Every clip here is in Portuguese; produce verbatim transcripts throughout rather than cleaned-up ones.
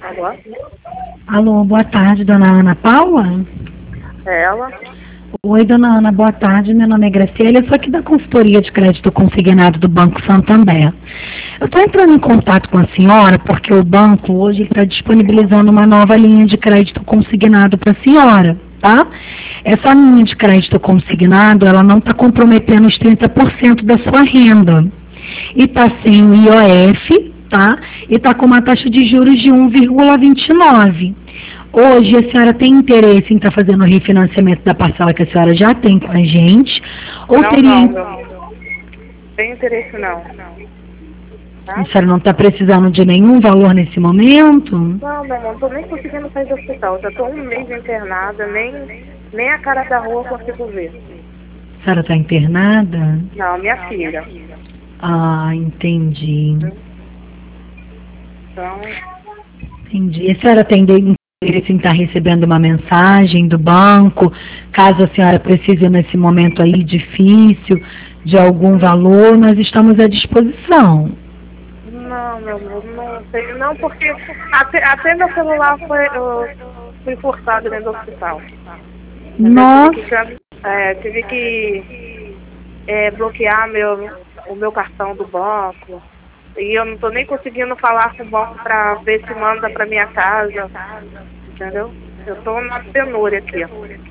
Alô? Alô, boa tarde, dona Ana Paula? É ela? Oi, dona Ana, boa tarde. Meu nome é Graciela, eu sou aqui da consultoria de crédito consignado do Banco Santander. Eu estou entrando em contato com a senhora porque o banco hoje está disponibilizando uma nova linha de crédito consignado para a senhora, tá? Essa linha de crédito consignado, ela não está comprometendo os trinta por cento da sua renda. E está sem o I O F, tá? E está com uma taxa de juros de um vírgula vinte e nove. Hoje a senhora tem interesse em estar tá fazendo o refinanciamento da parcela que a senhora já tem com a gente? Ou não, teria... não, não. Tem interesse não. Tá? A senhora não está precisando de nenhum valor nesse momento? Não, meu irmão, não tô nem conseguindo sair do hospital. Já tô um mês internada, nem, nem a cara da rua eu consigo ver. A senhora está internada? Não, minha filha. Ah, entendi. Então... Entendi. A senhora tem interesse em estar recebendo uma mensagem do banco, caso a senhora precise nesse momento aí difícil de algum valor, nós estamos à disposição. Não, meu amor, não sei. Não, porque até, até meu celular foi, eu, fui forçado dentro do hospital. Nossa! Eu tive que, é, tive que é, bloquear meu, o meu cartão do banco. E eu não tô nem conseguindo falar com o banco pra ver se manda pra minha casa. Entendeu? Eu tô na penúria aqui.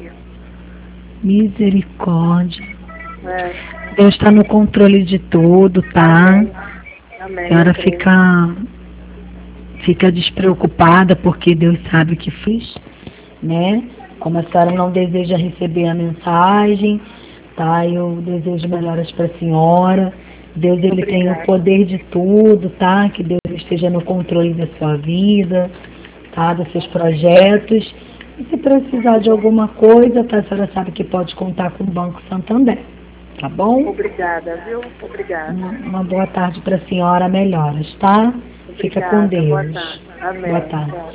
Misericórdia. É. Deus está no controle de tudo, tá? Amém. Amém. A senhora fica, fica despreocupada porque Deus sabe o que fiz, né? Como a senhora não deseja receber a mensagem, tá? Eu desejo melhoras para a senhora. Deus, ele Obrigada. tem o poder de tudo, tá? Que Deus esteja no controle da sua vida, tá? Dos seus projetos. E se precisar de alguma coisa, tá? A senhora sabe que pode contar com o Banco Santander, tá bom? Obrigada, viu? Obrigada. Uma, uma boa tarde para a senhora, melhoras, tá? Obrigada. Fica com Deus. Boa tarde. Amém. Boa tarde.